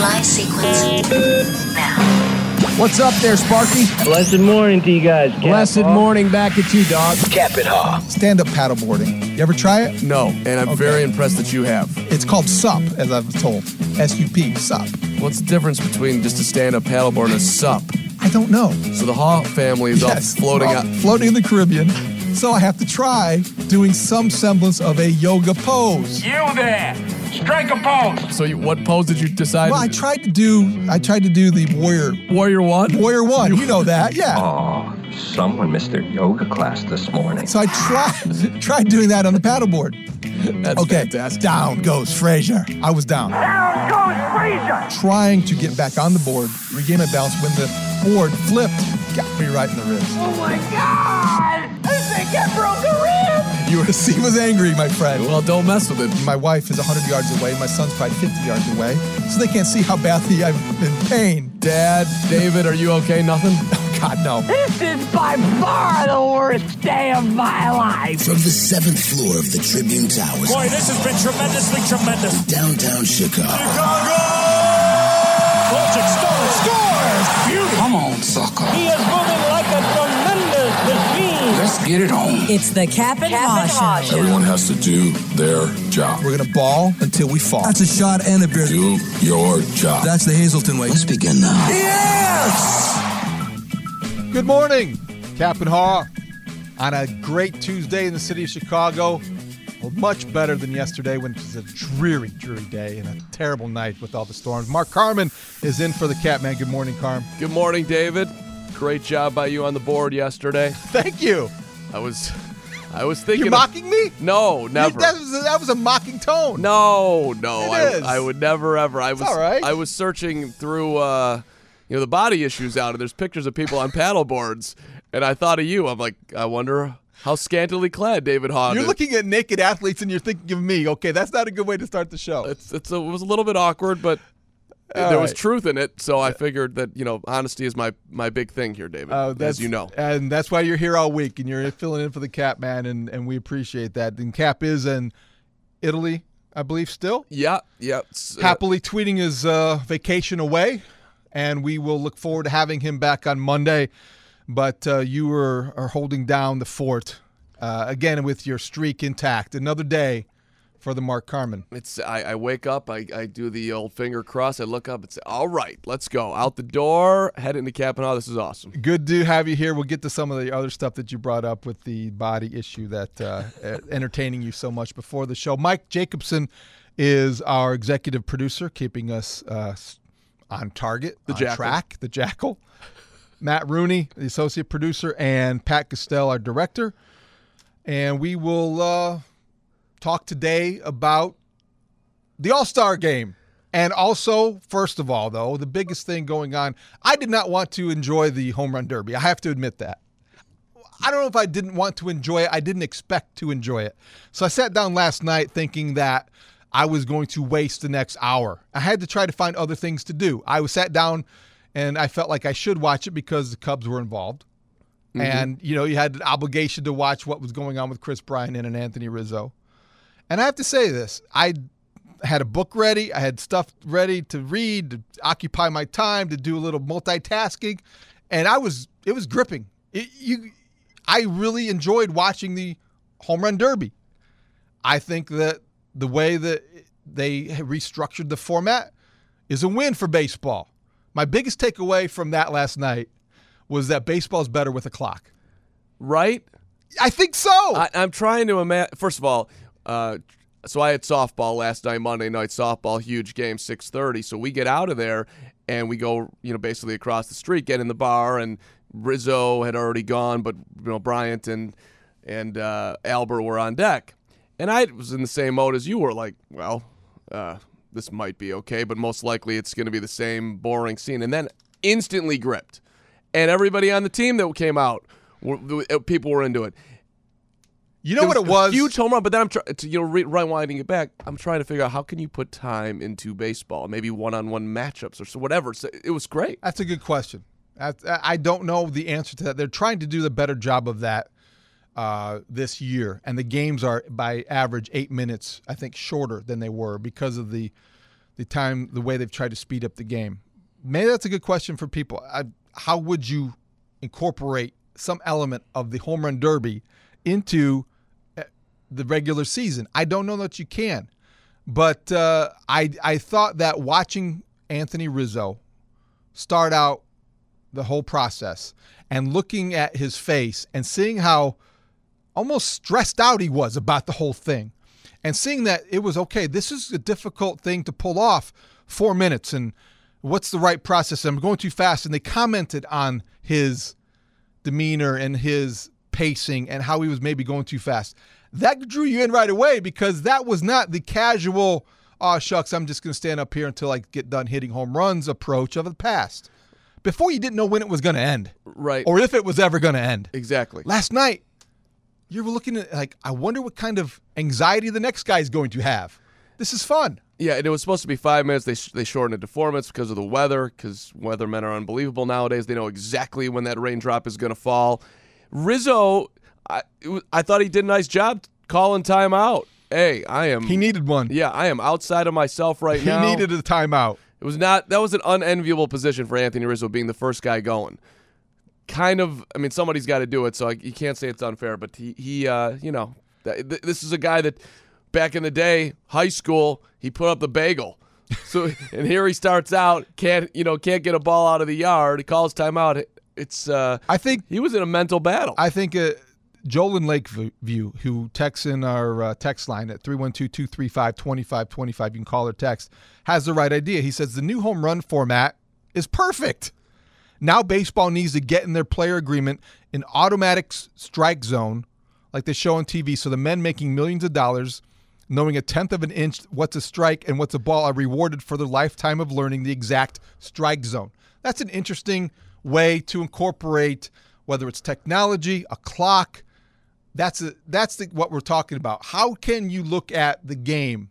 Fly sequence now. What's up there, Sparky? Blessed morning to you guys, Cap. Blessed morning back at you, dog. Cap and Haw. Stand-up paddleboarding. You ever try it? No, and I'm very impressed that you have. It's called SUP, as I was told. S-U-P, SUP. What's the difference between just a stand-up paddleboard and a sup? I don't know. So the Haw family is all floating out. Floating in the Caribbean. So I have to try doing some semblance of a yoga pose. You there! Strike a pose! So what pose did you decide? Well, I tried to do the Warrior One? Warrior One. You know that, yeah. Oh, someone missed their yoga class this morning. So I tried doing that on the paddleboard. That's fantastic. Down goes Frazier. I was down. Down goes Frazier! Trying to get back on the board, regain my balance when the board flipped, got me right in the ribs. Oh my God! I think I broke a rib! You were to see was angry, my friend. Well, don't mess with it. My wife is 100 yards away. My son's probably 50 yards away. So they can't see how badly I'm in pain. Dad, David, are you okay? Nothing? Oh, God, no. This is by far the worst day of my life! From the 7th floor of the Tribune Towers. Boy, this has been tremendously tremendous. Downtown Chicago. Chicago! Volchek scores! Beauty! Come on, sucker. He is moving like a tremendous machine. Let's get it on. It's the Cap and Haw Show. Everyone has to do their job. We're going to ball until we fall. That's a shot and a beer. Do your job. That's the Hazelton way. Let's begin now. Yes! Good morning, Cap and Haw. On a great Tuesday in the city of Chicago. Well, much better than yesterday when it was a dreary, dreary day and a terrible night with all the storms. Mark Carman is in for the Cap Man. Good morning, Carm. Good morning, David. Great job by you on the board yesterday. Thank you. I was thinking. You're mocking me? No, never. That was a mocking tone. No. It is. I would never ever. All right. I was searching through the body issues out, and there's pictures of people on paddle boards, and I thought of you. I'm like, I wonder how scantily clad David Haw. You're looking at naked athletes and you're thinking of me. Okay, that's not a good way to start the show. It was a little bit awkward, but there was truth in it, so I figured that, honesty is my big thing here, David, as you know. And that's why you're here all week, and you're filling in for the Cap Man, and we appreciate that. And Cap is in Italy, I believe, still? Yeah. Happily tweeting his vacation away, and we will look forward to having him back on Monday. But you are holding down the fort, again, with your streak intact. Another day for the Mark Carman. I wake up, I do the old finger cross, I look up and say, all right, let's go. Out the door, head into Cap and Haw. This is awesome. Good to have you here. We'll get to some of the other stuff that you brought up with the body issue that entertaining you so much before the show. Mike Jacobson is our executive producer, keeping us on target, track, the Jackal. Matt Rooney, the associate producer, and Pat Castell, our director. And we will talk today about the All-Star Game. And also, first of all, though, the biggest thing going on, I did not want to enjoy the Home Run Derby. I have to admit that. I don't know if I didn't want to enjoy it. I didn't expect to enjoy it. So I sat down last night thinking that I was going to waste the next hour. I had to try to find other things to do. I sat down and I felt like I should watch it because the Cubs were involved. Mm-hmm. And, you had an obligation to watch what was going on with Chris Bryant and Anthony Rizzo. And I have to say this. I had a book ready. I had stuff ready to read, to occupy my time, to do a little multitasking. And it was gripping. I really enjoyed watching the Home Run Derby. I think that the way that they restructured the format is a win for baseball. My biggest takeaway from that last night was that baseball's better with a clock. Right? I think so. I'm trying to imagine. First of all, so I had softball last night, Monday night softball, huge game, 6:30. So we get out of there and we go, basically across the street, get in the bar, and Rizzo had already gone, but Bryant and Albert were on deck. And I was in the same mode as you were, like, well, this might be okay, but most likely it's going to be the same boring scene. And then instantly gripped. And everybody on the team that came out, people were into it. You know what it was? Huge home run, but then I'm rewinding it back. I'm trying to figure out how can you put time into baseball, maybe one-on-one matchups or so, whatever. So it was great. That's a good question. I don't know the answer to that. They're trying to do the better job of that this year, and the games are by average 8 minutes, I think, shorter than they were because of the the way they've tried to speed up the game. Maybe that's a good question for people. How would you incorporate some element of the home run derby into the regular season? I don't know that you can, but I thought that watching Anthony Rizzo start out the whole process and looking at his face and seeing how almost stressed out he was about the whole thing, and seeing that it was okay, this is a difficult thing to pull off, 4 minutes, and what's the right process? I'm going too fast. And they commented on his demeanor and his pacing and how he was maybe going too fast. That drew you in right away, because that was not the casual, oh, shucks, I'm just going to stand up here until I get done hitting home runs approach of the past. Before, you didn't know when it was going to end. Right. Or if it was ever going to end. Exactly. Last night, you were looking at, like, I wonder what kind of anxiety the next guy is going to have. This is fun. Yeah, and it was supposed to be 5 minutes. They shortened it to 4 minutes because of the weather, because weathermen are unbelievable nowadays. They know exactly when that raindrop is going to fall. Rizzo, I thought he did a nice job calling timeout. Hey, He needed one. Yeah, I am outside of myself right now. He needed a timeout. It was not. That was an unenviable position for Anthony Rizzo, being the first guy going. Kind of. I mean, somebody's got to do it, so you can't say it's unfair. But he this is a guy that back in the day, high school, he put up the bagel. So and here he starts out, can't get a ball out of the yard. He calls timeout. It's. I think he was in a mental battle. I think Joel in Lakeview, who texts in our text line at 312-235-2525, you can call or text, has the right idea. He says the new home run format is perfect. Now baseball needs to get in their player agreement an automatic strike zone like they show on TV, so the men making millions of dollars, knowing a tenth of an inch what's a strike and what's a ball, are rewarded for their lifetime of learning the exact strike zone. That's an interesting way to incorporate, whether it's technology, a clock. That's what we're talking about. How can you look at the game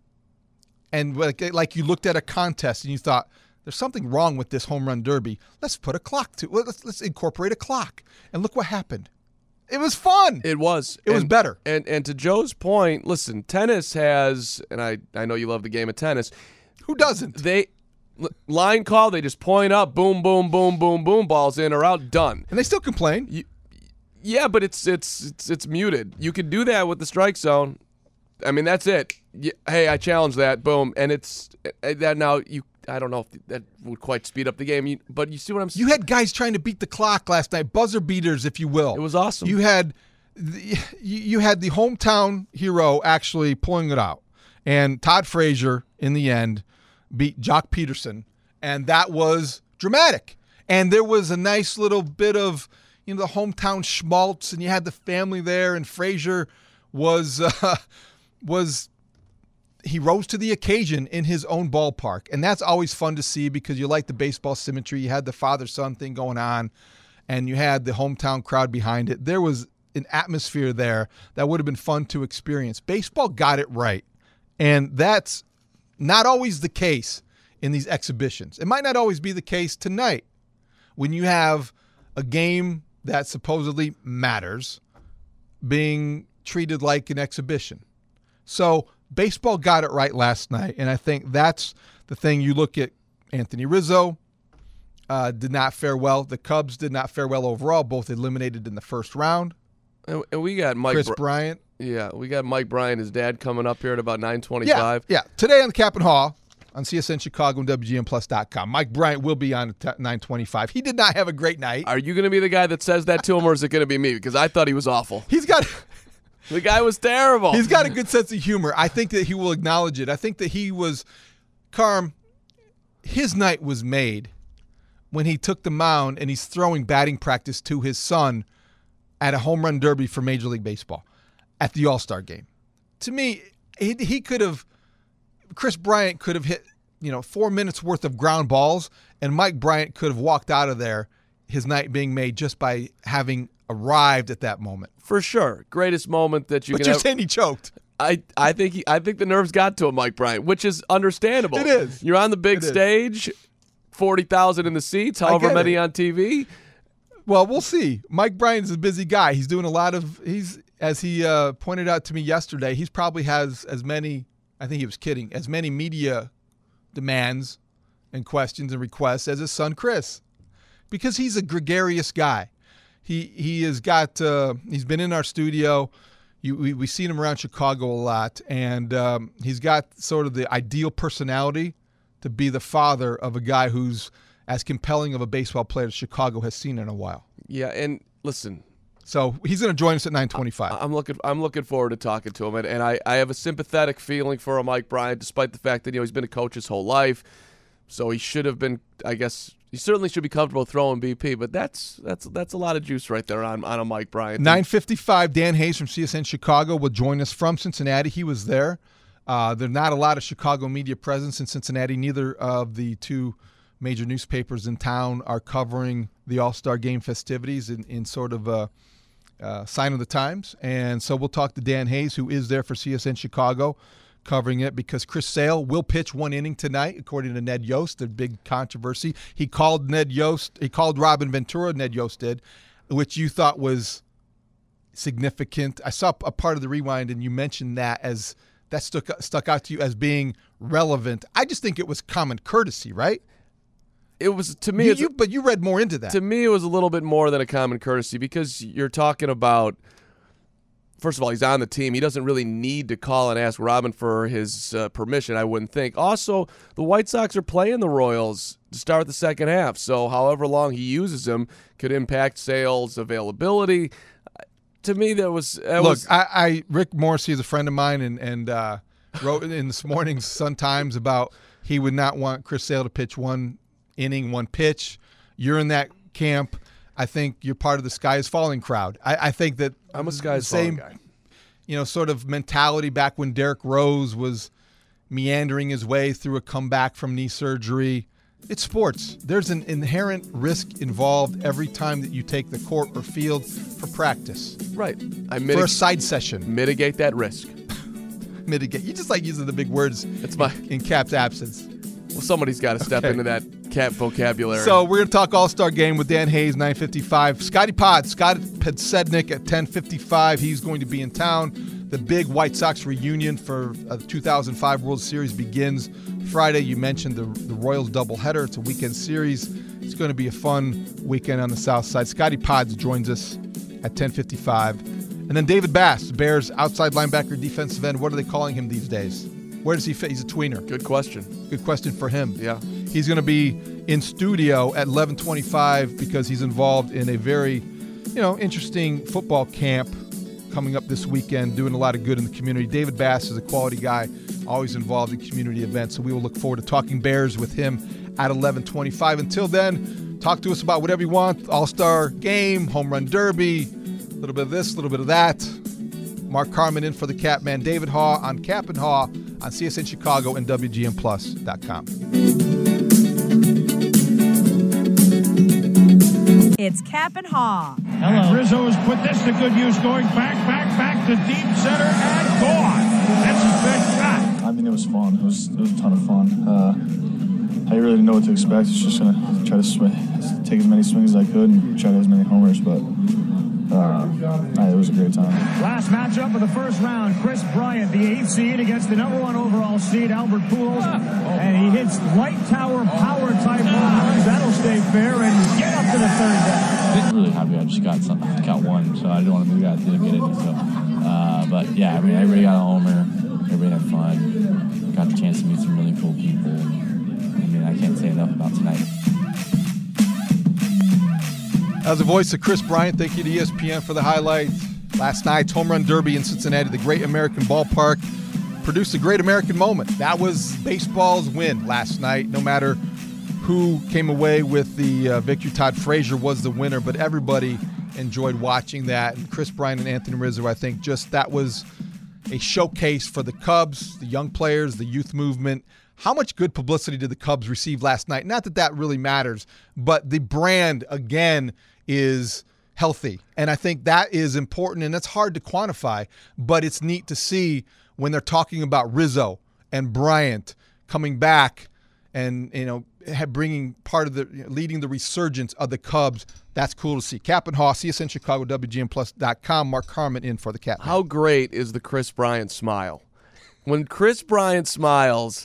and like you looked at a contest and you thought, there's something wrong with this home run derby. Let's put a clock to it. Let's incorporate a clock. And look what happened. It was fun. It was. It was better. And to Joe's point, listen, tennis has, and I know you love the game of tennis. Who doesn't? Line call, they just point up, boom, boom, boom, boom, boom, balls in or out, done. And they still complain. Yeah, but it's muted. You could do that with the strike zone. I mean, that's it. Hey, I challenge that, boom, and it's that now. I don't know if that would quite speed up the game, but you see what I'm saying? You had guys trying to beat the clock last night, buzzer beaters, if you will. It was awesome. You had the hometown hero actually pulling it out, and Todd Frazier in the end beat Jock Peterson, and that was dramatic. And there was a nice little bit of the hometown schmaltz, and you had the family there, and Frazier was he rose to the occasion in his own ballpark. And that's always fun to see because you like the baseball symmetry. You had the father-son thing going on, and you had the hometown crowd behind it. There was an atmosphere there that would have been fun to experience. Baseball got it right, and that's not always the case in these exhibitions. It might not always be the case tonight when you have a game that supposedly matters being treated like an exhibition. So baseball got it right last night, and I think that's the thing. You look at Anthony Rizzo, did not fare well. The Cubs did not fare well overall, both eliminated in the first round. And we got Chris Bryant. Yeah, we got Mike Bryant, his dad, coming up here at about 9:25. Yeah, today on the Cap and Hall on CSN Chicago and WGNplus.com. Mike Bryant will be on at 9:25. He did not have a great night. Are you going to be the guy that says that to him, or is it going to be me? Because I thought he was awful. The guy was terrible. He's got a good sense of humor. I think that he will acknowledge it. I think that he was, Carm, his night was made when he took the mound and he's throwing batting practice to his son at a home run derby for Major League Baseball at the All-Star game. To me, he could have, Chris Bryant could have hit 4 minutes worth of ground balls, and Mike Bryant could have walked out of there, his night being made just by having arrived at that moment. For sure. Greatest moment that you but can you're have. saying he choked. I think the nerves got to him, Mike Bryant, which is understandable. It is. You're on the big stage, 40,000 in the seats, however many on TV. Well, we'll see. Mike Bryant's a busy guy. He's doing a lot of as he pointed out to me yesterday, he's probably has as many, I think he was kidding, as many media demands and questions and requests as his son Chris, because he's a gregarious guy. He has got he's been in our studio. We've seen him around Chicago a lot, and he's got sort of the ideal personality to be the father of a guy who's as compelling of a baseball player as Chicago has seen in a while. Yeah, and listen. So he's going to join us at 9:25. I'm looking forward to talking to him, and I have a sympathetic feeling for Mike Bryant, despite the fact that he's been a coach his whole life. So he should have been, I guess, he certainly should be comfortable throwing BP. But that's a lot of juice right there on a Mike Bryant. 9:55. Dan Hayes from CSN Chicago will join us from Cincinnati. He was there. There's not a lot of Chicago media presence in Cincinnati. Neither of the two major newspapers in town are covering the All-Star Game festivities in sort of a sign of the times. And so we'll talk to Dan Hayes, who is there for CSN Chicago, covering it, because Chris Sale will pitch one inning tonight, according to Ned Yost. A big controversy. He called Robin Ventura, Ned Yost did, which you thought was significant. I saw a part of the rewind, and you mentioned that as that stuck out to you as being relevant. I just think it was common courtesy, right? It was, to me, but you read more into that. To me, it was a little bit more than a common courtesy, because you're talking about, first of all, he's on the team. He doesn't really need to call and ask Robin for his permission, I wouldn't think. Also, the White Sox are playing the Royals to start the second half, so however long he uses him could impact Sale's availability. To me, Rick Morrissey is a friend of mine, and wrote in this morning's Sun-Times about he would not want Chris Sale to pitch one inning, one pitch. You're in that camp. I think you're part of the Sky is Falling crowd. I think that I'm a Sky is Falling guy. Sort of mentality back when Derrick Rose was meandering his way through a comeback from knee surgery. It's sports. There's an inherent risk involved every time that you take the court or field for practice. Right. For a side session. Mitigate that risk. Mitigate. You just like using the big words in Cap's absence. Well, somebody's got to step into that Cap vocabulary. So we're going to talk All-Star Game with Dan Hayes, 9:55. Scott Podsednik at 10:55. He's going to be in town. The big White Sox reunion for the 2005 World Series begins Friday. You mentioned the Royals doubleheader. It's a weekend series. It's going to be a fun weekend on the South Side. Scotty Pods joins us at 10:55. And then David Bass, Bears outside linebacker, defensive end. What are they calling him these days? Where does he fit? He's a tweener. Good question. Good question for him. Yeah. He's going to be in studio at 11:25 because he's involved in a very, interesting football camp coming up this weekend, doing a lot of good in the community. David Bass is a quality guy, always involved in community events, so we will look forward to talking Bears with him at 11:25. Until then, talk to us about whatever you want. All-Star Game, Home Run Derby, a little bit of this, a little bit of that. Mark Carman in for the Cap Man. David Haw on Cap and Haw on CSN Chicago and WGNplus.com. It's Cap and Haw. Hello. Rizzo has put this to good use, going back to deep center and gone. That's his best shot. I mean, it was fun. It was a ton of fun. I really didn't know what to expect. I was just going to try to take as many swings as I could and try to hit as many homers, but it was a great time. Last matchup of the first round, Chris Bryant, the 8th seed, against the number 1 overall seed, Albert Pujols. And he hits light tower power type home runs. That'll stay fair and get up to the third deck. I'm really happy I just got one, so I didn't want to move out. Didn't get any. So, but yeah, I mean, everybody got a homer. Everybody had fun. Got the chance to meet some really cool people. I mean, I can't say enough about tonight. As the voice of Chris Bryant, thank you to ESPN for the highlight. Last night's Home Run Derby in Cincinnati, the Great American Ballpark, produced a Great American moment. That was baseball's win last night. No matter who came away with the victory, Todd Frazier was the winner, but everybody enjoyed watching that. And Chris Bryant and Anthony Rizzo, I think that was a showcase for the Cubs, the young players, the youth movement. How much good publicity did the Cubs receive last night? Not that really matters, but the brand, again, is healthy. And I think that is important, and it's hard to quantify, but it's neat to see when they're talking about Rizzo and Bryant coming back and, bringing part of leading the resurgence of the Cubs. That's cool to see. Cap and Haw, CSN Chicago, WGNplus.com. Mark Carman in for the Cap. How great is the Chris Bryant smile? When Chris Bryant smiles,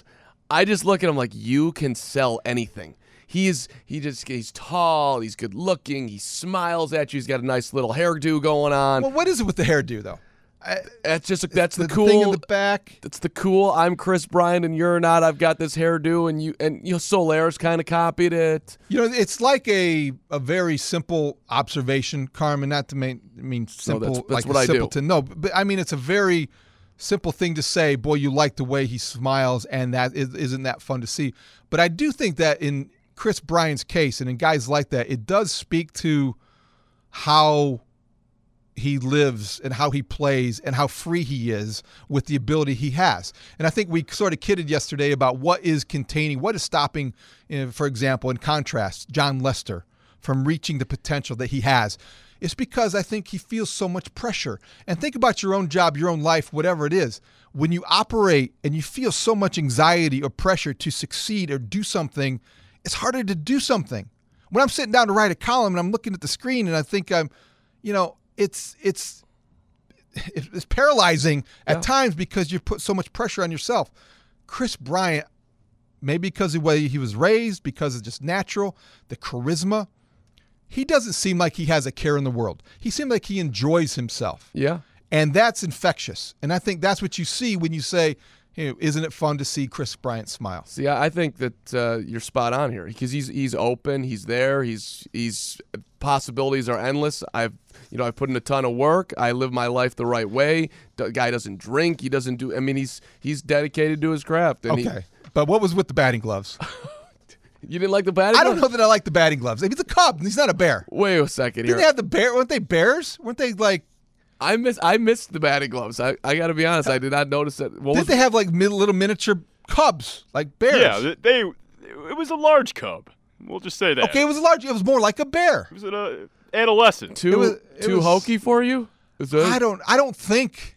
I just look at him like you can sell anything. He's tall, he's good looking, he smiles at you, he's got a nice little hairdo going on. Well, what is it with the hairdo though? That's the cool thing in the back. That's the cool. I'm Chris Bryant and you're not. I've got this hairdo, and Solaire's kind of copied it. It's like a very simple observation, Carmen. Not to mean simple, that's like what a I do. simpleton. No, but I mean it's a very simple thing to say. Boy, you like the way he smiles, and isn't that fun to see? But I do think that in Chris Bryant's case, and in guys like that, it does speak to how he lives and how he plays and how free he is with the ability he has. And I think we sort of kidded yesterday about what is stopping, for example, in contrast, John Lester from reaching the potential that he has. It's because I think he feels so much pressure. And think about your own job, your own life, whatever it is. When you operate and you feel so much anxiety or pressure to succeed or do something, it's harder to do something. When I'm sitting down to write a column and I'm looking at the screen and I think it's paralyzing at times because you put so much pressure on yourself. Chris Bryant, maybe because of the way he was raised, because it's just natural, the charisma, he doesn't seem like he has a care in the world. He seems like he enjoys himself. Yeah. And that's infectious. And I think that's what you see when you say, isn't it fun to see Chris Bryant smile? See, I think that you're spot on here because he's open, he's there, he's possibilities are endless. I've put in a ton of work. I live my life the right way. The guy doesn't drink. He doesn't do. I mean, he's dedicated to his craft. And okay, but what was with the batting gloves? You didn't like the batting gloves? I don't know that I like the batting gloves. He's a Cub. He's not a Bear. Wait a second here. Didn't they have the bear? Weren't they bears? Weren't they like? I missed the batting gloves. I got to be honest. I did not notice that. Did they have like little miniature cubs, like bears? Yeah, it was a large cub. We'll just say that. Okay, it was large. It was more like a bear. It was an adolescent. Too hokey for you? I don't think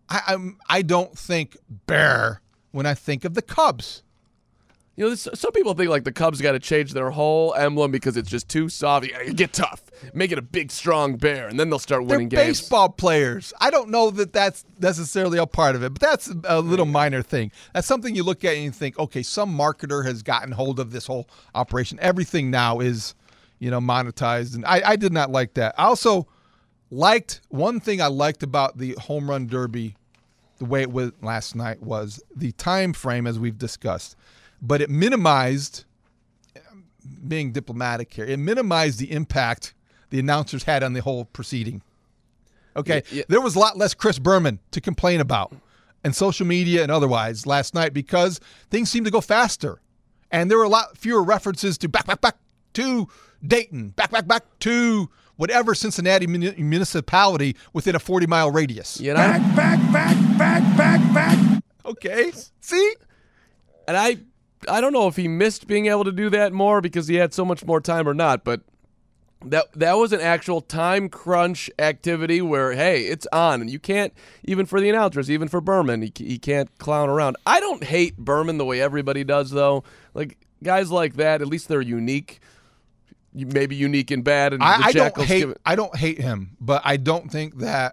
bear when I think of the Cubs. Some people think like the Cubs got to change their whole emblem because it's just too soft. You gotta get tough, make it a big, strong bear, and then they'll start winning They're games. Baseball players. I don't know that that's necessarily a part of it, but that's a little minor thing. That's something you look at and you think, okay, some marketer has gotten hold of this whole operation. Everything now is, monetized, and I did not like that. I also liked one thing I liked about the home run derby, the way it went last night, was the time frame, as we've discussed. But it minimized, being diplomatic here, it minimized the impact the announcers had on the whole proceeding. Okay, There was a lot less Chris Berman to complain about in social media and otherwise last night because things seemed to go faster. And there were a lot fewer references to back to Dayton, back to whatever Cincinnati municipality within a 40-mile radius. Back. Okay, see? And I don't know if he missed being able to do that more because he had so much more time or not, but that was an actual time crunch activity where, hey, it's on, and you can't, even for the announcers, even for Berman, he can't clown around. I don't hate Berman the way everybody does, though. Like, guys like that, at least they're unique, maybe unique and bad. And I don't hate him, but I don't think that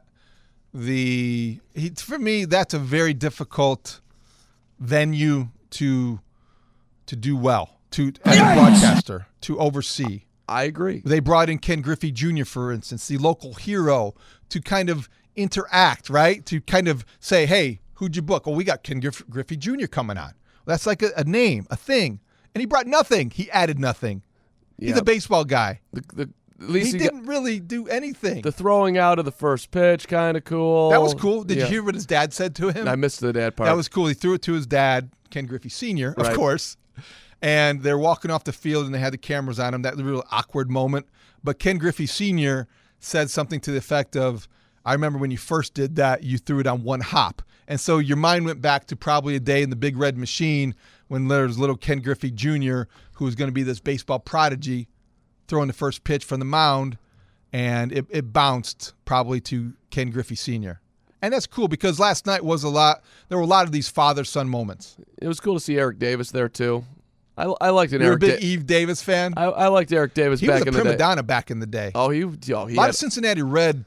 for me, that's a very difficult venue to do well, as a broadcaster, to oversee. I agree. They brought in Ken Griffey Jr., for instance, the local hero, to kind of interact, right? To kind of say, hey, who'd you book? Well, we got Ken Griffey Jr. coming on. That's like a name, a thing. And he brought nothing. He added nothing. Yeah. He's a baseball guy. At least he didn't really do anything. The throwing out of the first pitch, kind of cool. That was cool. Did you hear what his dad said to him? I missed the dad part. That was cool. He threw it to his dad, Ken Griffey Sr., of course. And they're walking off the field, and they had the cameras on him. That was a real awkward moment. But Ken Griffey Sr. said something to the effect of, I remember when you first did that, you threw it on one hop. And so your mind went back to probably a day in the Big Red Machine when there was little Ken Griffey Jr., who was going to be this baseball prodigy, throwing the first pitch from the mound, and it bounced probably to Ken Griffey Sr. And that's cool because last night was there were a lot of these father-son moments. It was cool to see Eric Davis there, too. I liked it. You're a big Eve Davis fan? I liked Eric Davis back in the day. He was a prima donna back in the day. A lot of Cincinnati Red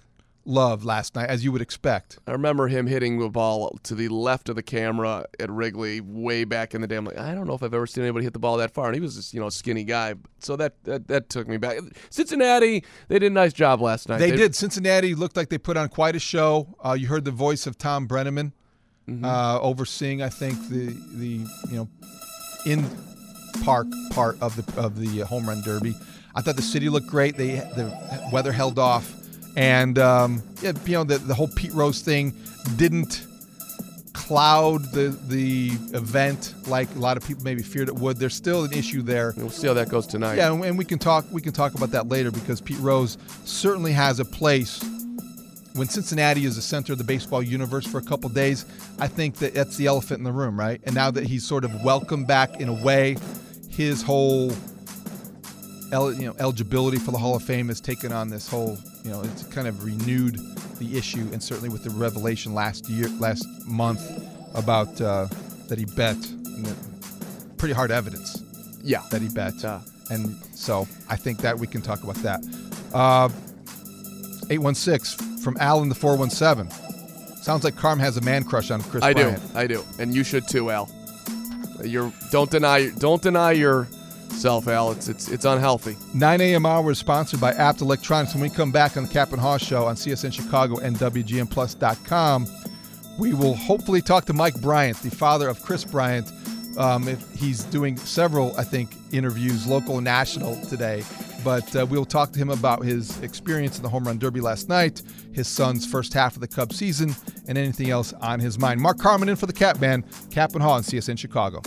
love last night, as you would expect. I remember him hitting the ball to the left of the camera at Wrigley way back in the day. I'm like, I don't know if I've ever seen anybody hit the ball that far. And he was just, a skinny guy. So that took me back. Cincinnati, they did a nice job last night. They did. Cincinnati looked like they put on quite a show. You heard the voice of Tom Brenneman overseeing, I think, the in park part of the home run derby. I thought the city looked great. The weather held off. And, the whole Pete Rose thing didn't cloud the event like a lot of people maybe feared it would. There's still an issue there. We'll see how that goes tonight. Yeah, and we can talk about that later because Pete Rose certainly has a place. When Cincinnati is the center of the baseball universe for a couple days, I think that's the elephant in the room, right? And now that he's sort of welcomed back in a way, his whole eligibility for the Hall of Fame has taken on this whole, it's kind of renewed the issue, and certainly with the revelation last month about that he bet, pretty hard evidence. Yeah, that he bet, and so I think that we can talk about that. 816 from Al in the 417. Sounds like Carm has a man crush on Chris Bryant. I do, and you should too, Al. Don't deny yourself, Al. It's unhealthy. 9 a.m. hour is sponsored by Apt Electronics. When we come back on the Cap and Haw Show on CSN Chicago and WGNplus.com, we will hopefully talk to Mike Bryant, the father of Chris Bryant. He's doing several, I think, interviews, local and national today. But we'll talk to him about his experience in the Home Run Derby last night, his son's first half of the Cubs season, and anything else on his mind. Mark Carman in for the Cap Man, Cap and Haw on CSN Chicago.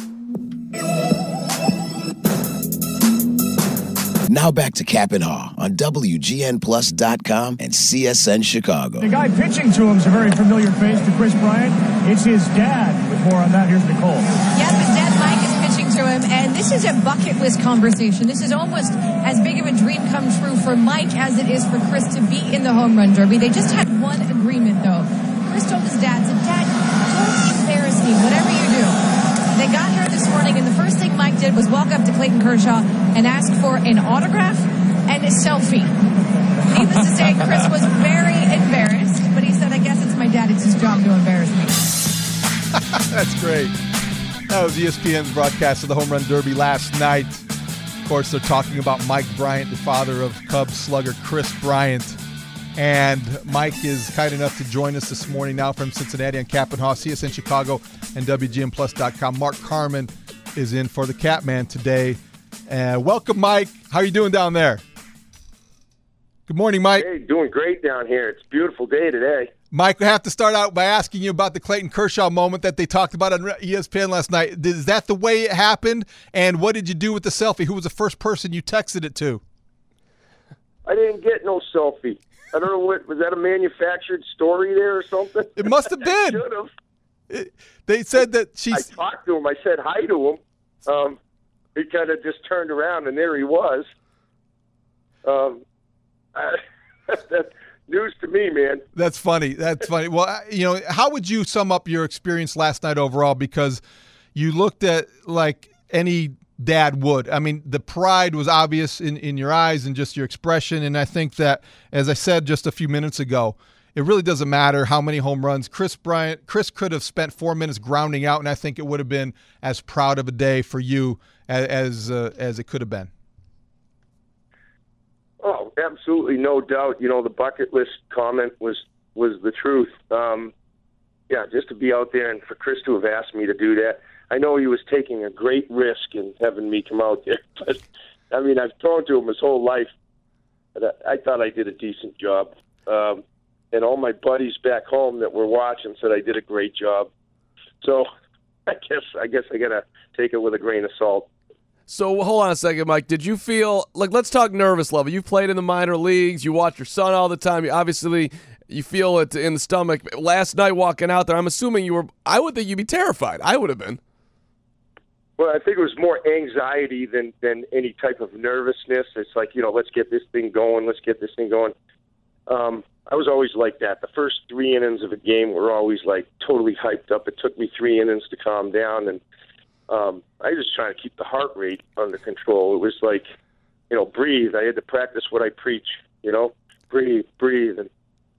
Now back to Cap and Haw on WGNplus.com and CSN Chicago. The guy pitching to him is a very familiar face to Chris Bryant. It's his dad. With more on that, here's Nicole. Yes, his dad Mike is pitching to him, and this is a bucket list conversation. This is almost as big of a dream come true for Mike as it is for Chris to be in the Home Run Derby. They just had one agreement, though. Chris told his dad, Dad, don't embarrass me, whatever you do. They got here this morning, and the first thing Mike did was walk up to Clayton Kershaw and ask for an autograph and a selfie. Needless to say, Chris was very embarrassed, but he said, I guess it's my dad. It's his job to embarrass me. That's great. That was ESPN's broadcast of the Home Run Derby last night. Of course, they're talking about Mike Bryant, the father of Cubs slugger Chris Bryant. And Mike is kind enough to join us this morning now from Cincinnati on Cap and Haw, CSN Chicago, and WGNplus.com. Mark Carman is in for the Cap Man today. Welcome, Mike. How are you doing down there? Good morning, Mike. Hey, doing great down here. It's a beautiful day today. Mike, we have to start out by asking you about the Clayton Kershaw moment that they talked about on ESPN last night. Is that the way it happened? And what did you do with the selfie? Who was the first person you texted it to? I didn't get no selfie. I don't know was that a manufactured story there or something? It must have been. Should have. They said that I talked to him. I said hi to him. He kind of just turned around, and there he was. That's news to me, man. That's funny. Well, how would you sum up your experience last night overall? Because you looked at like any dad would. I mean, the pride was obvious in your eyes and just your expression. And I think that, as I said just a few minutes ago, it really doesn't matter how many home runs. Chris could have spent 4 minutes grounding out, and I think it would have been as proud of a day for you as it could have been. Oh, absolutely, no doubt. The bucket list comment was the truth. Yeah, just to be out there and for Chris to have asked me to do that. I know he was taking a great risk in having me come out there, but I mean, I've thrown to him his whole life. But I thought I did a decent job. And all my buddies back home that were watching said I did a great job. So I guess I got to take it with a grain of salt. So hold on a second, Mike. Did you feel like, let's talk nervous level. You've played in the minor leagues. You watch your son all the time. You feel it in the stomach. Last night walking out there, I'm assuming I would think you'd be terrified. I would have been. Well, I think it was more anxiety than any type of nervousness. It's like, let's get this thing going. I was always like that. The first 3 innings of a game were always like totally hyped up. It took me 3 innings to calm down, and I was just trying to keep the heart rate under control. It was like, breathe. I had to practice what I preach, breathe. And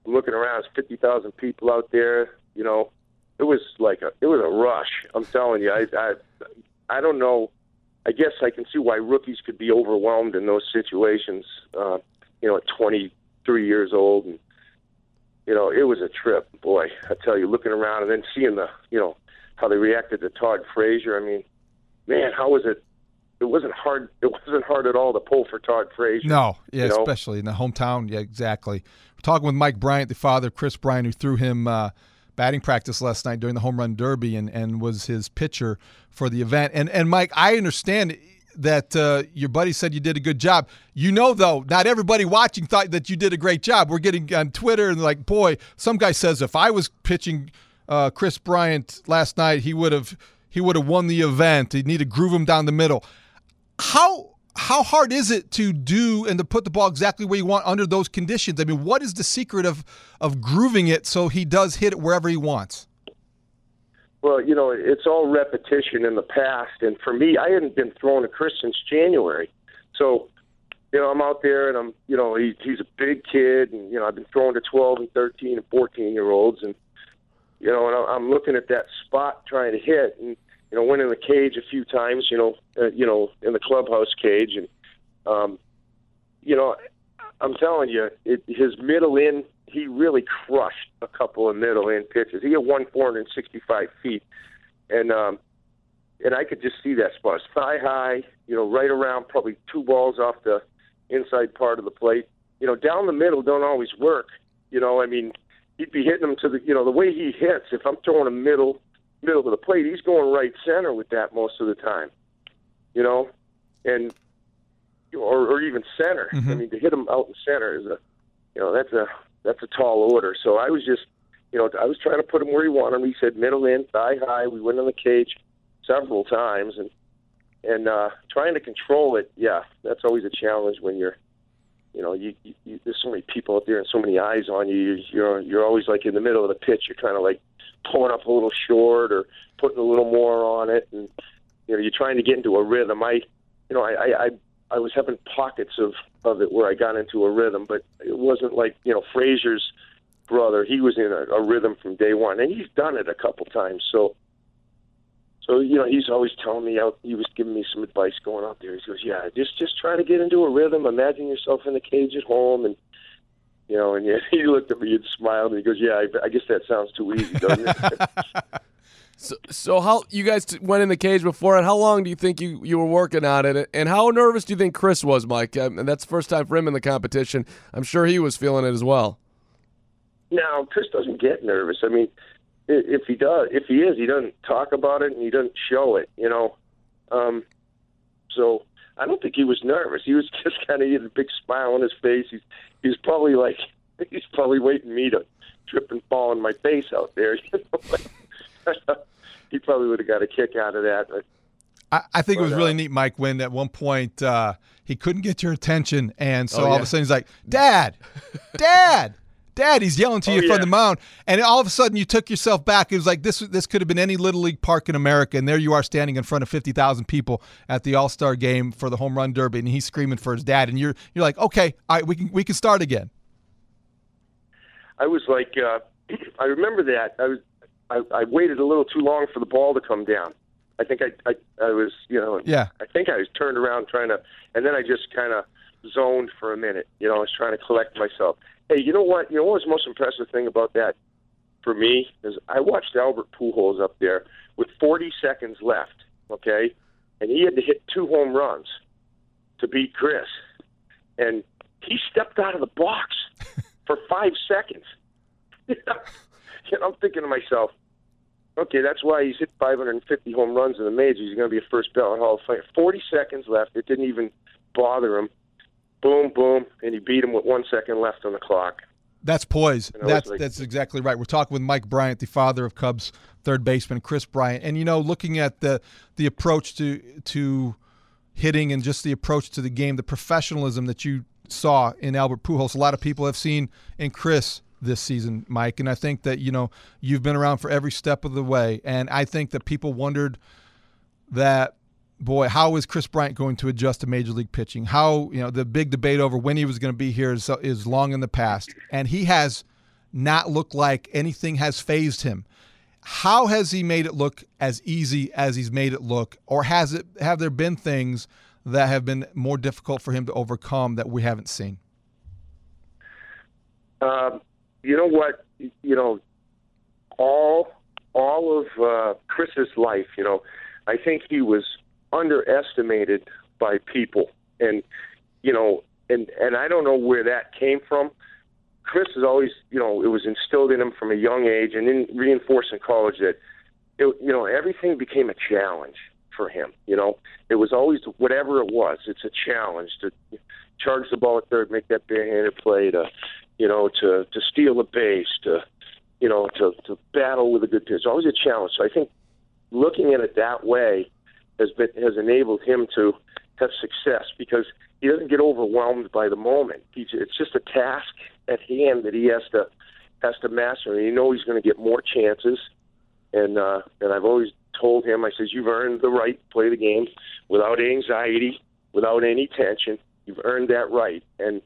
I'm looking around, it's 50,000 people out there. You know, it was a rush. I'm telling you, I don't know. I guess I can see why rookies could be overwhelmed in those situations. You know, at 23 years old, and you know, it was a trip. Boy, I tell you, looking around and then seeing how they reacted to Todd Frazier. I mean, man, how was it? It wasn't hard. It wasn't hard at all to pull for Todd Frazier. No, yeah, especially in the hometown. Yeah, exactly. We're talking with Mike Bryant, the father of Chris Bryant, who threw him batting practice last night during the home run derby and was his pitcher for the event. And Mike, I understand that your buddy said you did a good job. You know, though, not everybody watching thought that you did a great job. We're getting on Twitter and like, boy, some guy says if I was pitching Chris Bryant last night, he would have won the event. He'd need to groove him down the middle. How hard is it to do and to put the ball exactly where you want under those conditions? I mean, what is the secret of grooving it so he does hit it wherever he wants? Well, you know, it's all repetition in the past. And for me, I hadn't been throwing to Chris since January. So, you know, I'm out there and he's a big kid. And, you know, I've been throwing to 12 and 13 and 14-year-olds. And, you know, and I'm looking at that spot trying to hit. And, you know, went in the cage a few times, in the clubhouse cage. And, you know, I'm telling you, his middle in, he really crushed a couple of middle in pitches. He had 465 feet. And I could just see that spot. It's thigh high, you know, right around probably 2 balls off the inside part of the plate. You know, down the middle don't always work. You know, I mean, he'd be hitting them to the way he hits. If I'm throwing a middle of the plate, he's going right center with that most of the time, you know, and or even center. Mm-hmm. I mean, to hit him out in center is that's a tall order. So I was just, you know, I was trying to put him where he wanted him. He said middle in, thigh high. We went in the cage several times, and trying to control it. Yeah, that's always a challenge when you're, you know, you there's so many people out there and so many eyes on you. You're always like in the middle of the pitch. You're kind of like pulling up a little short or putting a little more on it, and you know, you're trying to get into a rhythm. I was having pockets of it where I got into a rhythm, but it wasn't like, you know, Frazier's brother. He was in a rhythm from day one, and he's done it a couple times. So you know, he's always telling me out. He was giving me some advice going out there. He goes, "Yeah, just try to get into a rhythm. Imagine yourself in the cage at home." And you know, and he looked at me and smiled, and he goes, "Yeah, I guess that sounds too easy, doesn't it?" So how you guys went in the cage before, and how long do you think you were working on it? And how nervous do you think Chris was, Mike? And that's the first time for him in the competition. I'm sure he was feeling it as well. No, Chris doesn't get nervous. I mean, if he is, he doesn't talk about it and he doesn't show it, you know. So I don't think he was nervous. He was just kind of, he had a big smile on his face. He's probably waiting me to trip and fall on my face out there. You know? He probably would have got a kick out of that. I think it was really neat, Mike, when at one point he couldn't get your attention, and so all of a sudden he's like, Dad, he's yelling to you from the mound, and all of a sudden you took yourself back. It was like this could have been any Little League park in America, and there you are standing in front of 50,000 people at the All-Star game for the home run derby, and he's screaming for his dad, and you're like, okay, all right, we can start again. I was like, I remember that. I waited a little too long for the ball to come down. I think I was, you know, I think I was turned around trying to, and then I just kind of zoned for a minute. You know, I was trying to collect myself. Hey, you know what? You know what was the most impressive thing about that for me is I watched Albert Pujols up there with 40 seconds left, okay? And he had to hit 2 home runs to beat Chris. And he stepped out of the box for 5 seconds. You know, I'm thinking to myself, okay, that's why he's hit 550 home runs in the majors. He's going to be a first ballot Hall of Fame. 40 seconds left. It didn't even bother him. Boom, boom, and he beat him with 1 second left on the clock. That's poise. That's exactly right. We're talking with Mike Bryant, the father of Cubs third baseman Chris Bryant. And, you know, looking at the approach to hitting and just the approach to the game, the professionalism that you saw in Albert Pujols, a lot of people have seen in Chris this season, Mike. And I think that, you know, you've been around for every step of the way. And I think that people wondered that, boy, how is Chris Bryant going to adjust to Major League pitching? How, you know, the big debate over when he was going to be here is long in the past. And he has not look like anything has fazed him. How has he made it look as easy as he's made it look, or have there been things that have been more difficult for him to overcome that we haven't seen? You know what? You know, all of Chris's life, you know, I think he was underestimated by people, and you know, and I don't know where that came from. Chris is always, you know, it was instilled in him from a young age, and then reinforced in college that, you know, everything became a challenge for him. You know, it was always whatever it was. It's a challenge to charge the ball at third, make that barehanded play, to, you know, to steal a base, to, you know, to battle with a good pitch. It's always a challenge. So I think looking at it that way has enabled him to have success, because he doesn't get overwhelmed by the moment. It's just a task at hand that he has to master. And you know he's going to get more chances. And I've always told him, I says, you've earned the right to play the game without anxiety, without any tension. You've earned that right. And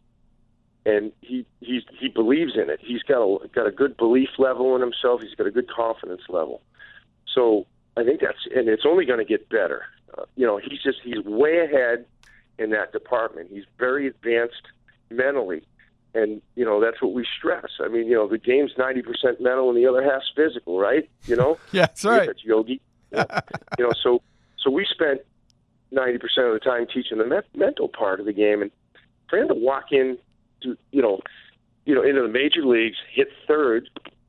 he believes in it. He's got a good belief level in himself. He's got a good confidence level. So I think and it's only going to get better. You know, he's way ahead in that department. He's very advanced mentally. And, you know, that's what we stress. I mean, you know, the game's 90% mental and the other half's physical, right? You know? Yeah, that's right. That's Yogi. You know, so we spent 90% of the time teaching the mental part of the game. And for him to walk in to, you know, into the major leagues, hit third,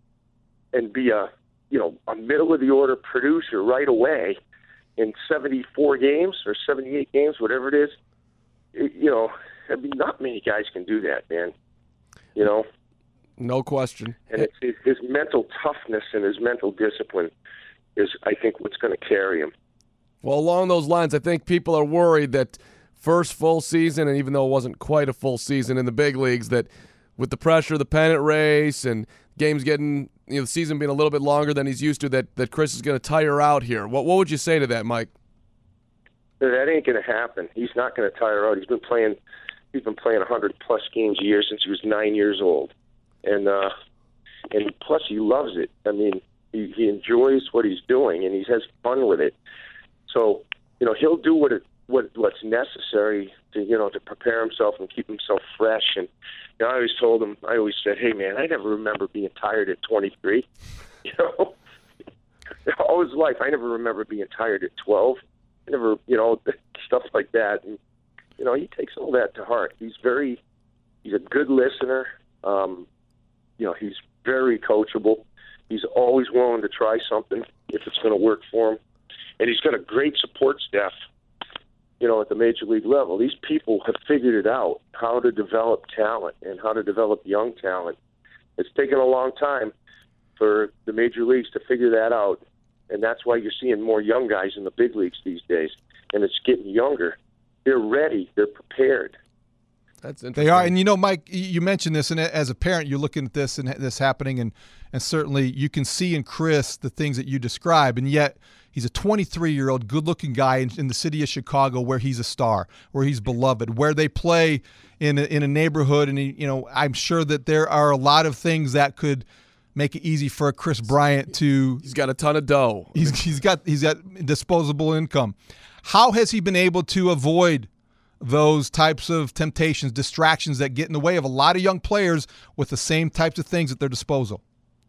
and be a middle of the order producer right away in 74 games or 78 games, whatever it is, you know, I mean, not many guys can do that, man. You know? No question. And it's his mental toughness and his mental discipline is, I think, what's going to carry him. Well, along those lines, I think people are worried that first full season, and even though it wasn't quite a full season in the big leagues, that with the pressure of the pennant race and games getting, you know, the season being a little bit longer than he's used to, that Chris is going to tire out here. What would you say to that, Mike? That ain't going to happen. He's not going to tire out. He's been playing 100-plus games a year since he was 9 years old, and plus he loves it. I mean, he enjoys what he's doing, and he has fun with it. So, you know, he'll do what's necessary to, you know, to prepare himself and keep himself fresh. And, you know, I always said, hey man, I never remember being tired at 23. You know, all his life, I never remember being tired at 12. I never, you know, stuff like that. And, you know, he takes all that to heart. He's a good listener. You know, he's very coachable. He's always willing to try something if it's going to work for him. And he's got a great support staff, you know, at the major league level. These people have figured it out, how to develop talent and how to develop young talent. It's taken a long time for the major leagues to figure that out. And that's why you're seeing more young guys in the big leagues these days. And it's getting younger. They're ready. They're prepared. That's interesting. They are. And, you know, Mike, you mentioned this, and as a parent, you're looking at this and this happening, and certainly you can see in Chris the things that you describe, and yet he's a 23-year-old good-looking guy in the city of Chicago where he's a star, where he's beloved, where they play in a neighborhood, and, you know, I'm sure that there are a lot of things that could make it easy for Chris Bryant to. He's got a ton of dough. He's got disposable income. How has he been able to avoid those types of temptations, distractions that get in the way of a lot of young players with the same types of things at their disposal?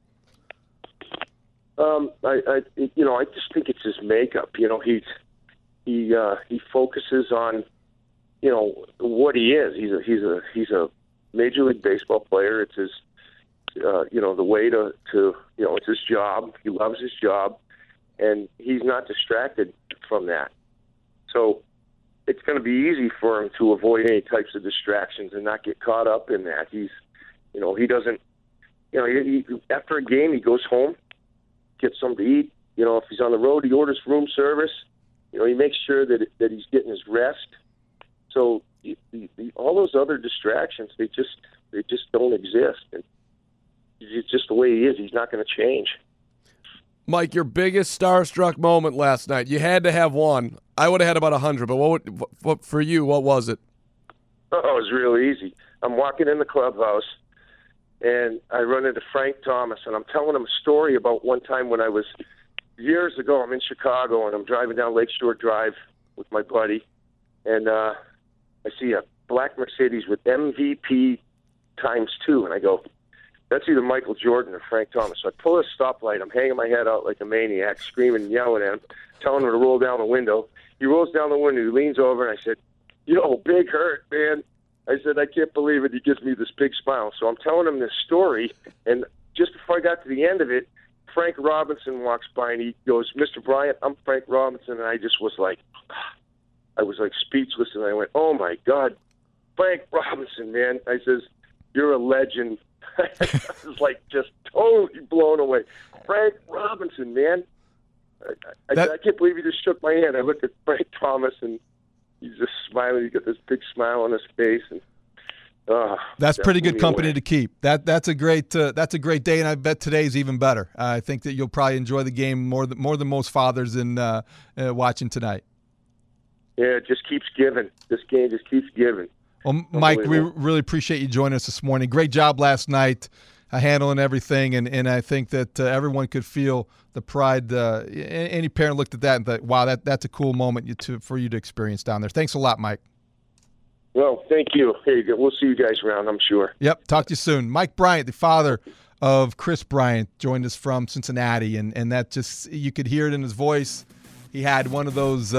I just think it's his makeup. You know, he focuses on, you know, what he is. He's a Major League Baseball player. It's his, you know, the way to you know, it's his job. He loves his job, and he's not distracted from that. So it's going to be easy for him to avoid any types of distractions and not get caught up in that. He doesn't, you know, he after a game, he goes home, gets something to eat. You know, if he's on the road, he orders room service. You know, he makes sure that he's getting his rest. So all those other distractions, they just don't exist. And it's just the way he is. He's not going to change. Mike, your biggest starstruck moment last night. You had to have one. I would have had about 100, but what for you? What was it? Oh, it was real easy. I'm walking in the clubhouse, and I run into Frank Thomas, and I'm telling him a story about one time when I was years ago. I'm in Chicago, and I'm driving down Lakeshore Drive with my buddy, and I see a black Mercedes with MVP ×2, and I go, that's either Michael Jordan or Frank Thomas. So I pull a stoplight. I'm hanging my head out like a maniac, screaming and yelling at him, telling him to roll down the window. He rolls down the window. He leans over, and I said, yo, Big Hurt, man. I said, I can't believe it. He gives me this big smile. So I'm telling him this story, and just before I got to the end of it, Frank Robinson walks by, and he goes, Mr. Bryant, I'm Frank Robinson. And I just was like, speechless, and I went, oh, my God, Frank Robinson, man. I says, you're a legend. I was like just totally blown away. Frank Robinson, man. I can't believe he just shook my hand. I looked at Frank Thomas, and he's just smiling. He's got this big smile on his face, and that's pretty good company to keep. That's a great day, and I bet today's even better. I think that you'll probably enjoy the game more than most fathers in watching tonight. Yeah, it just keeps giving. This game just keeps giving. Well, Mike, we really appreciate you joining us this morning. Great job last night handling everything, and I think that everyone could feel the pride. Any parent looked at that and thought, wow, that's a cool moment for you to experience down there. Thanks a lot, Mike. Well, thank you. Hey, we'll see you guys around, I'm sure. Yep, talk to you soon. Mike Bryant, the father of Chris Bryant, joined us from Cincinnati, and that just, you could hear it in his voice. He had one of those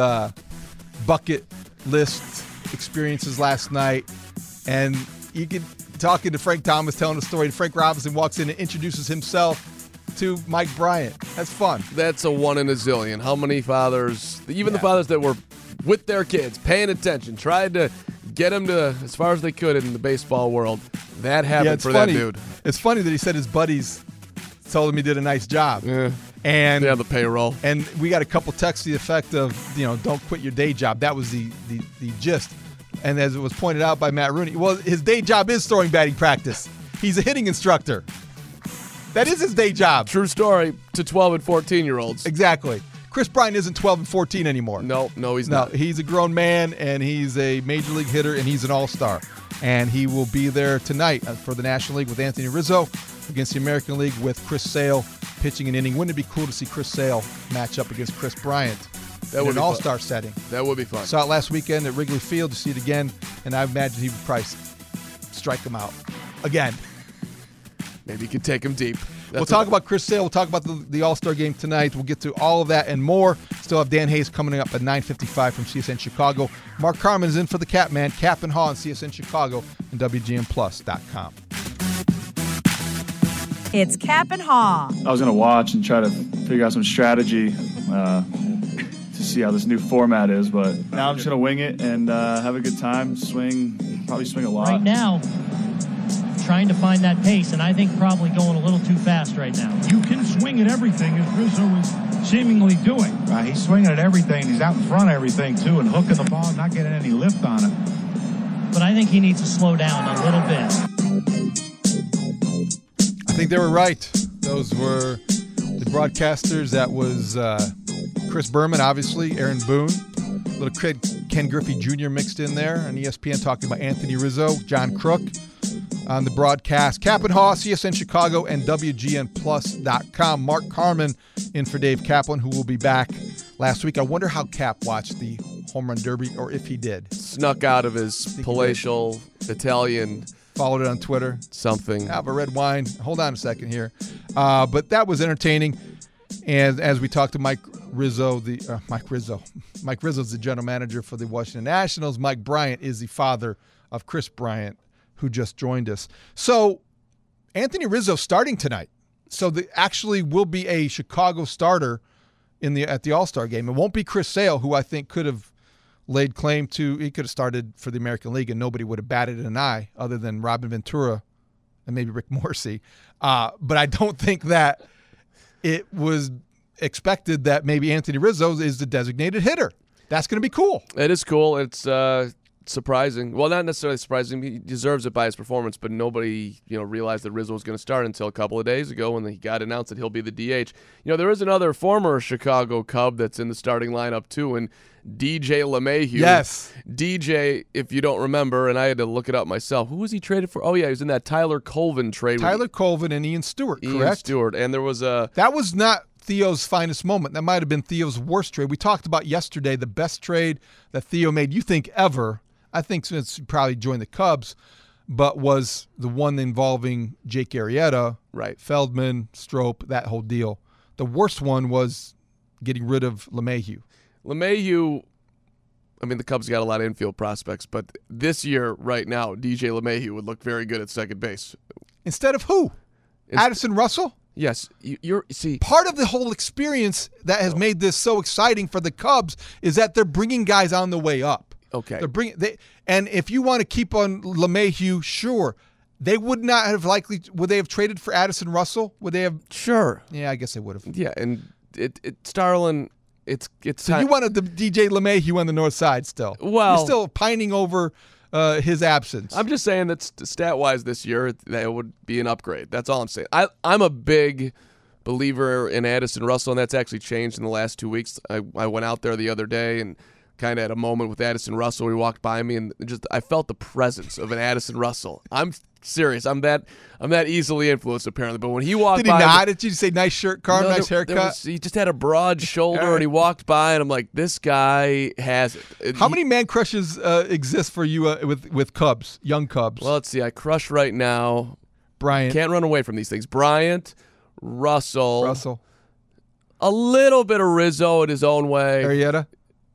bucket list experiences last night, and you could talking to Frank Thomas, telling the story, and Frank Robinson walks in and introduces himself to Mike Bryant. That's fun. That's a one in a zillion. How many fathers, even the fathers that were with their kids, paying attention, tried to get them to as far as they could in the baseball world, that happened for funny. that dude. It's funny that he said his buddies told him he did a nice job. Yeah. And the payroll. And we got a couple texts to the effect of, don't quit your day job. That was the gist. And as it was pointed out by Matt Rooney, well, his day job is throwing batting practice. He's a hitting instructor. That is his day job. True story to 12 and 14-year-olds. Exactly. Chris Bryant isn't 12 and 14 anymore. No, he's not. He's a grown man, and he's a major league hitter, and he's an all-star. And he will be there tonight for the National League with Anthony Rizzo against the American League with Chris Sale pitching an inning. Wouldn't it be cool to see Chris Sale match up against Chris Bryant in an all-star setting? That would be fun. Saw it last weekend at Wrigley Field. To see it again, and I imagine he would probably strike him out again. Maybe you could take him deep. We'll talk about Chris Sale. We'll talk about the All-Star game tonight. We'll get to all of that and more. Still have Dan Hayes coming up at 9:55 from CSN Chicago. Mark Carman is in for the Cap Man. Cap and Haw on CSN Chicago and WGNplus.com. It's Cap and Haw. I was going to watch and try to figure out some strategy to see how this new format is, but now I'm just going to wing it and have a good time, probably swing a lot. Right now, trying to find that pace, and I think probably going a little too fast right now. You can swing at everything, as Rizzo is seemingly doing. He's swinging at everything. He's out in front of everything, too, and hooking the ball, not getting any lift on it. But I think he needs to slow down a little bit. I think they were right. Those were the broadcasters. That was Chris Berman, obviously, Aaron Boone, little Ken Griffey Jr. mixed in there on ESPN talking about Anthony Rizzo, John Crook on the broadcast. Cap and Haw, CSN Chicago, and WGNplus.com. Mark Carman in for Dave Kaplan, who will be back last week. I wonder how Cap watched the Home Run Derby, or if he did. Snuck out of his palatial Italian. Followed it on Twitter. Something. Have a red wine. Hold on a second here. But that was entertaining. And as we talked to Mike Rizzo's the general manager for the Washington Nationals. Mike Bryant is the father of Chris Bryant, who just joined us. So Anthony Rizzo starting tonight. So there actually will be a Chicago starter at the All-Star game. It won't be Chris Sale, who I think could have laid claim to, he could have started for the American League and nobody would have batted an eye other than Robin Ventura and maybe Rick Morrissey. But I don't think that it was expected that maybe Anthony Rizzo is the designated hitter. That's going to be cool. It is cool. It's surprising. Well, not necessarily surprising. He deserves it by his performance, but nobody, realized that Rizzo was going to start until a couple of days ago when he got announced that he'll be the DH. There is another former Chicago Cub that's in the starting lineup too, and DJ LeMahieu. Yes. DJ, if you don't remember, and I had to look it up myself, who was he traded for? Oh, yeah, he was in that Tyler Colvin trade. Tyler Colvin and Ian Stewart, correct? Ian Stewart, and there was That was not Theo's finest moment. That might have been Theo's worst trade. We talked about yesterday the best trade that Theo made, you think, ever. I think since he probably joined the Cubs, but was the one involving Jake Arrieta, right? Feldman, Strop, that whole deal. The worst one was getting rid of LeMahieu. LeMahieu, the Cubs got a lot of infield prospects, but this year, right now, DJ LeMahieu would look very good at second base. Instead of who? Addison Russell? Yes. See, part of the whole experience that has made this so exciting for the Cubs is that they're bringing guys on the way up. Okay. And if you want to keep on LeMahieu, sure. They would not have would they have traded for Addison Russell? Would they have? Sure. Yeah, I guess they would have. Yeah, and Starlin, it's so you wanted the DJ LeMahieu on the north side still. Well, you're still pining over his absence. I'm just saying that stat-wise this year, that would be an upgrade. That's all I'm saying. I'm a big believer in Addison Russell, and that's actually changed in the last 2 weeks. I went out there the other day and kind of had a moment with Addison Russell. He walked by me, and I felt the presence of an Addison Russell. I'm serious. I'm that easily influenced, apparently. But when he walked by, did he nod at you to say "nice shirt, Carm, nice haircut"? He just had a broad shoulder, and he walked by, and I'm like, this guy has it. How many man crushes exist for you with Cubs, young Cubs? Well, let's see. I crush right now. Bryant. Can't run away from these things. Bryant, Russell. A little bit of Rizzo in his own way. Arrieta.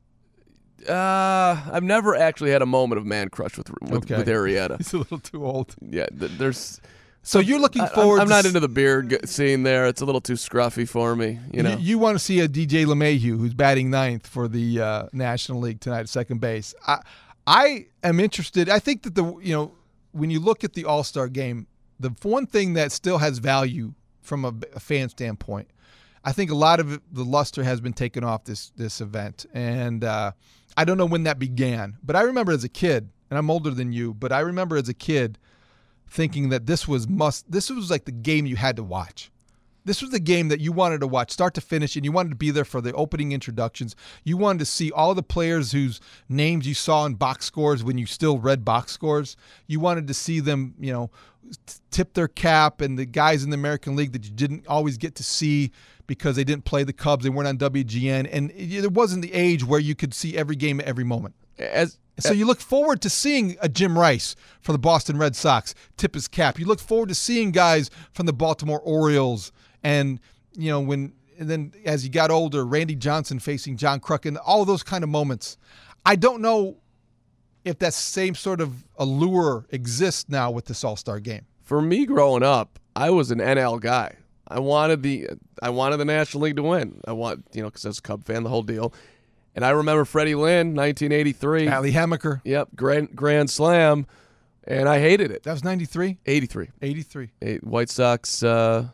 I've never actually had a moment of man crush with Arrieta. He's a little too old. Yeah, there's. So you're looking forward. I'm not into the beard scene there. It's a little too scruffy for me. You want to see a DJ LeMahieu who's batting ninth for the National League tonight at second base. I am interested. I think that when you look at the All-Star game, the one thing that still has value from a fan standpoint, I think a lot of the luster has been taken off this event, and I don't know when that began, but I remember as a kid, and I'm older than you, but I remember as a kid thinking that this was like the game you had to watch. This was the game that you wanted to watch start to finish, and you wanted to be there for the opening introductions. You wanted to see all the players whose names you saw in box scores when you still read box scores. You wanted to see them, tip their cap, and the guys in the American League that you didn't always get to see because they didn't play the Cubs, they weren't on WGN, and there wasn't the age where you could see every game at every moment. So you look forward to seeing a Jim Rice for the Boston Red Sox tip his cap. You look forward to seeing guys from the Baltimore Orioles, and then as he got older, Randy Johnson facing John Kruk, and all those kind of moments. I don't know if that same sort of allure exists now with this All-Star game. For me growing up, I was an NL guy. I wanted the National League to win. Because I was a Cub fan, the whole deal. And I remember Freddie Lynn, 1983. Ali Hammaker. Yep, grand slam, and I hated it. That was 93? 83. White Sox. I'm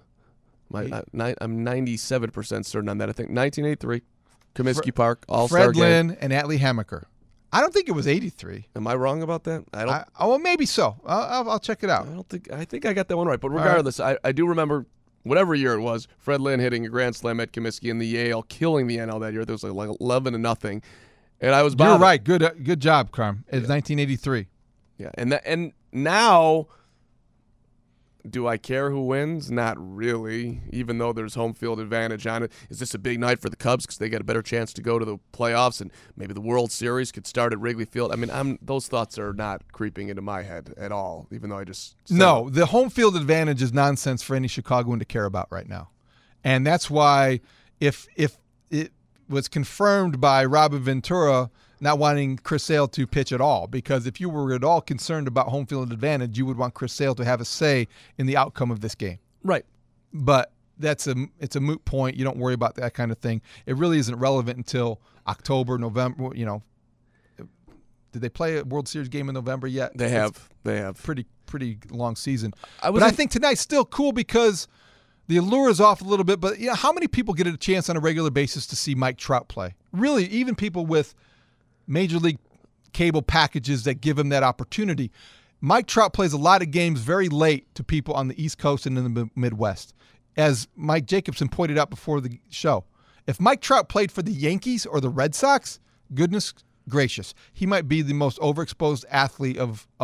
97% certain on that. I think 1983, Comiskey Park, All-Star game. Fred Lynn and Ali Hammaker. I don't think it was 83. Am I wrong about that? I don't. Well, maybe so. I'll check it out. I think I got that one right. But regardless, I do remember whatever year it was, Fred Lynn hitting a grand slam at Comiskey in the Yale, killing the NL that year. There was like 11-0, and I was bothered. You're right. Good job, Carm. It was 1983. Yeah, and now, do I care who wins? Not really, even though there's home field advantage on it. Is this a big night for the Cubs because they get a better chance to go to the playoffs, and maybe the World Series could start at Wrigley Field? I mean, those thoughts are not creeping into my head at all, even though I just said No, the home field advantage is nonsense for any Chicagoan to care about right now. And that's why if it was confirmed by Robin Ventura not wanting Chris Sale to pitch at all, because if you were at all concerned about home field advantage, you would want Chris Sale to have a say in the outcome of this game. Right. But it's a moot point. You don't worry about that kind of thing. It really isn't relevant until October, November. Did they play a World Series game in November yet? They have. Pretty long season. I think tonight's still cool because the allure is off a little bit. But how many people get a chance on a regular basis to see Mike Trout play? Really, even people with Major League cable packages that give him that opportunity. Mike Trout plays a lot of games very late to people on the East Coast and in the Midwest. As Mike Jacobson pointed out before the show, if Mike Trout played for the Yankees or the Red Sox, goodness gracious, he might be the most overexposed athlete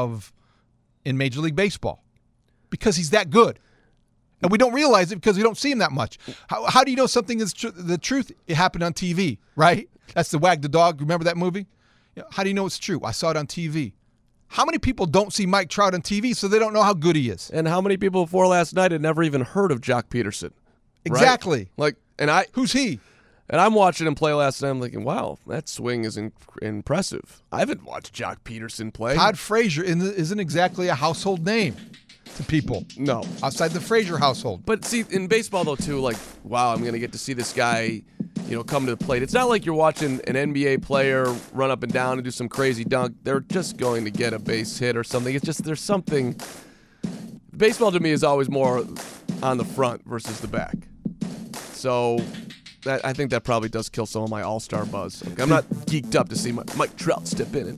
in Major League Baseball because he's that good. And we don't realize it because we don't see him that much. How do you know something is the truth? It happened on TV, right? That's the Wag the Dog. Remember that movie? How do you know it's true? I saw it on TV. How many people don't see Mike Trout on TV so they don't know how good he is? And how many people before last night had never even heard of Jock Peterson? Exactly. Right? Who's he? And I'm watching him play last night. I'm thinking, wow, that swing is impressive. I haven't watched Jock Peterson play. Todd Frazier isn't exactly a household name to people. No. Outside the Frazier household. But see, in baseball, though, too, wow, I'm going to get to see this guy, come to the plate. It's not like you're watching an NBA player run up and down and do some crazy dunk. They're just going to get a base hit or something. It's just there's something. Baseball to me is always more on the front versus the back. So I think that probably does kill some of my all-star buzz. I'm not geeked up to see Mike Trout step in.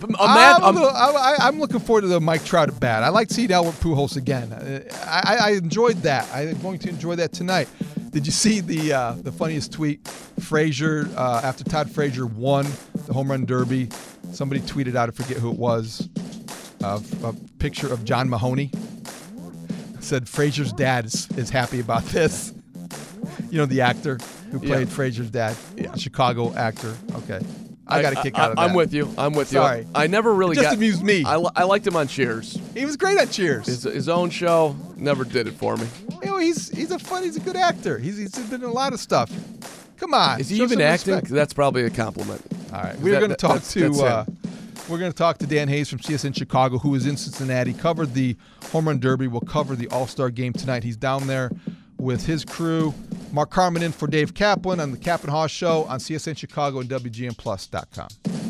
I'm looking forward to the Mike Trout at bat. I like seeing Albert Pujols again. I enjoyed that. I'm going to enjoy that tonight. Did you see the funniest tweet? Frazier, after Todd Frazier won the home run derby, somebody tweeted out, I forget who it was, a picture of John Mahoney. Said Frazier's dad is happy about this. The actor who played Frazier's dad, Chicago actor. Okay. I got a kick out of that. I'm with you. Sorry. I never really It just amused me. I liked him on Cheers. He was great on Cheers. His own show never did it for me. He's a good actor. He's been in a lot of stuff. Come on. Is he even acting? That's probably a compliment. All right. We're going to talk to Dan Hayes from CSN Chicago, who is in Cincinnati, covered the Home Run Derby, will cover the All-Star Game tonight. He's down there with his crew. Mark Carman in for Dave Kaplan on the Cap and Haw Show on CSN Chicago and WGNplus.com.